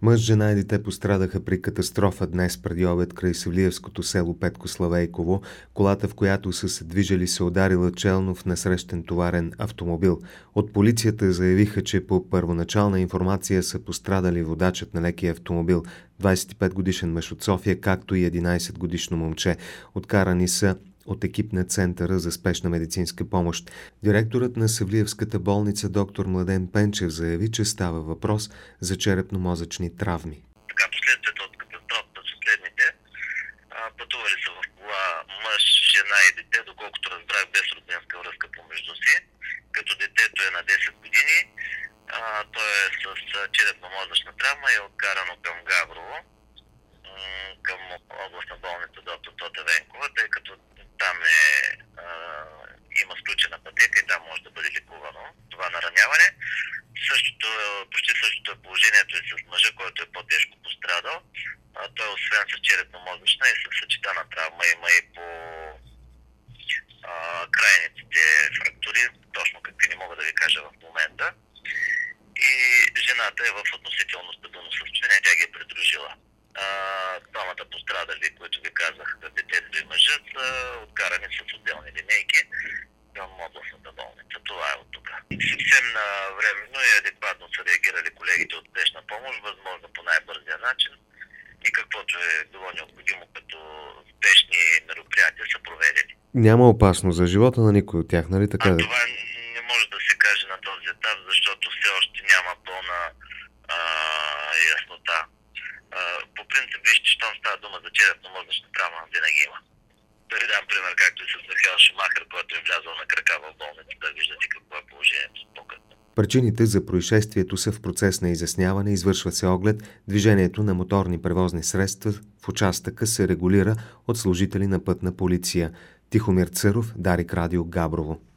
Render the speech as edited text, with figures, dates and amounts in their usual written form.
Мъж, жена и дете пострадаха при катастрофа днес преди обед край Севлиевското село Петко Славейково. Колата, в която са се движили, се ударила челно в насрещен товарен автомобил. От полицията заявиха, че по първоначална информация са пострадали водачът на лекия автомобил, 25-годишен мъж от София, както и 11-годишно момче. Откарани са от екип на Центъра за спешна медицинска помощ. Директорът на Севлиевската болница доктор Младен Пенчев заяви, че става въпрос за черепно-мозъчни травми. Последствията от катастрофата са следните. Пътували са в кола мъж, жена и дете, доколкото разбрах, без роднинска връзка помежду си, като детето е на 10 години. Той е с черепно-мозъчна травма и е откарано към Габрово, към областна болница доктор Тота Венкова, тъй като там има сключена пътека и там може да бъде лекувано това нараняване. Почти същото е положението и с мъжа, който е по-тежко пострадал. Той освен с черепно-мозъчна и с съчетана травма има и по крайниците фрактури, точно какви не мога да ви кажа в момента. И жената е в относително стабилно състояние, тя ги е придружила. Двамата пострадали, които ви казах, детето и мъжът, са откарани с отделни линейки към областната болница. Това е от тук. Съвсем навременно и адекватно са реагирали колегите от спешна помощ, възможно по най-бързия начин, и каквото е било необходимо като спешни мероприятия са проведени. Няма опасност за живота на никой от тях, нали така? Това не може да се каже на този етап, защото все още няма пълна яснота. По принцип, вижте, щом става дума за черепно-мозъчна травма, винаги има. Да ви дам пример, както и с Михаил Шумахер, който е влязъл на крака в болница, да виждате какво е положението по-късно. Причините за происшествието са в процес на изясняване, извършва се оглед, движението на моторни превозни средства в участъка се регулира от служители на пътна полиция. Тихомир Църов, Дарик Радио, Габрово.